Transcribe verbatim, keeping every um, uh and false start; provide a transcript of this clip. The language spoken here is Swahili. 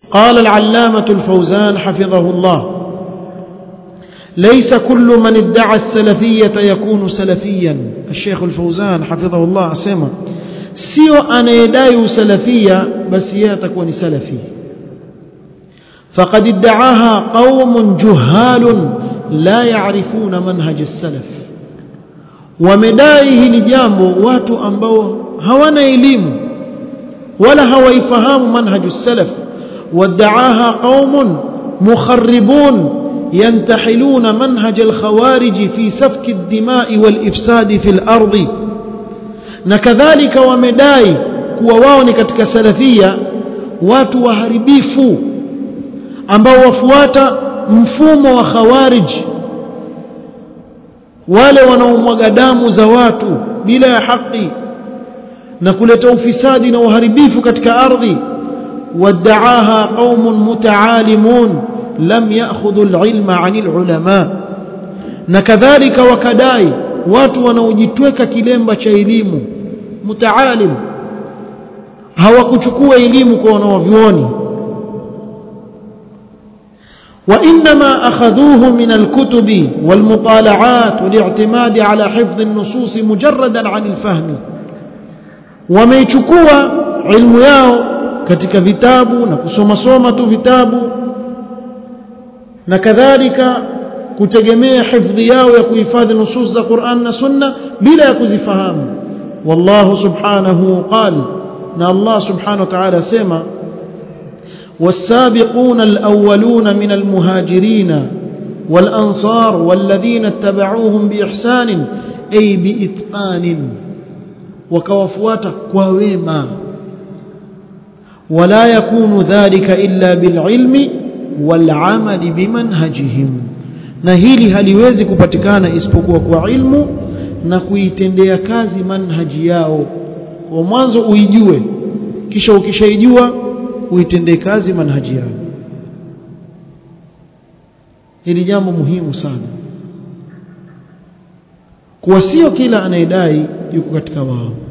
قال العلامة الفوزان حفظه الله: ليس كل من ادعى السلفية يكون سلفيا. الشيخ الفوزان حفظه الله أسمى سيو أنا يدعي سلفية بس يتكون سلفي، فقد ادعاها قوم جهال لا يعرفون منهج السلف. ومدائه لجامbo watu ambao hawana elimu wala hawaifahamu manhaj السلف. وادعاها قوم مخربون ينتحلون منهج الخوارج في سفك الدماء والإفساد في الأرض. نكذلك ومدai kuwa wao ni katika salafia watu waharibifu ambao wafuata mfumo wa khawarij, wale wanaomwaga damu za watu bila ya haki na kuleta ufisadi na uharibifu katika ardhi. wadaaha qaumun mutaalimun lam ya'khudhu al-ilma 'anil ulama. na kadhalika wakadai watu wanaojitweka kilemba cha elimu, mutaalim, hawakuchukua elimu kwa wanavyuoni. وإنما أخذوه من الكتب والمطالعات والاعتماد على حفظ النصوص مجردا عن الفهم. وميchukua ilmu yao katika vitabu na kusoma soma tu vitabu, na kadhalika kutegemea hifadhi yao ya kuhifadhi nusus za Qur'an na Sunna bila ya kuzifahamu. wallahu subhanahu qala, na Allah subhanahu wa ta'ala sema: والسابقون الأولون من المهاجرين والأنصار والذين اتبعوهم بإحسان أي بإتقان، وكوفوات كويما. ولا يكون ذلك إلا بالعلم والعمل بمنهجهم. na hili haliwezi kupatikana isipokuwa kwa ilmu na kuitendea kazi manhaji yao. Kwa mwanzo uijue, kisha ukishaijua uitendee kazi manhaji yao. Hili jambo muhimu sana, kwa sio kila anayedai yuko katika wao.